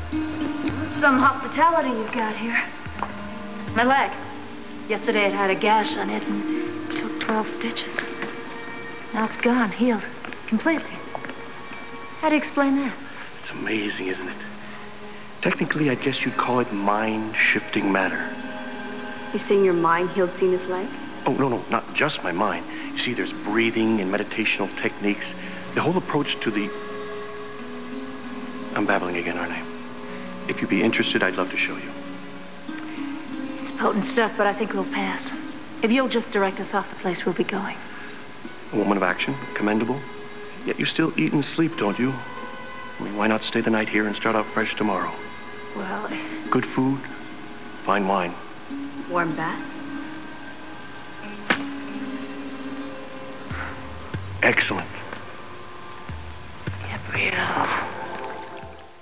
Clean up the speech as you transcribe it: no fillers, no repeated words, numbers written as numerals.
Some hospitality you've got here. My leg. Yesterday it had a gash on it and took 12 stitches. Now it's gone, healed, completely. How do you explain that? It's amazing, isn't it? Technically, I guess you'd call it mind-shifting matter. You're saying your mind healed Cena's leg? Oh, no, not just my mind. You see, there's breathing and meditational techniques. The whole approach to the... I'm babbling again, aren't I? If you'd be interested, I'd love to show you. It's potent stuff, but I think we'll pass. If you'll just direct us off the place we'll be going. A woman of action, commendable. Yet you still eat and sleep, don't you? I mean, why not stay the night here and start out fresh tomorrow? Well, good food, fine wine. Warm bath? Excellent. Gabrielle.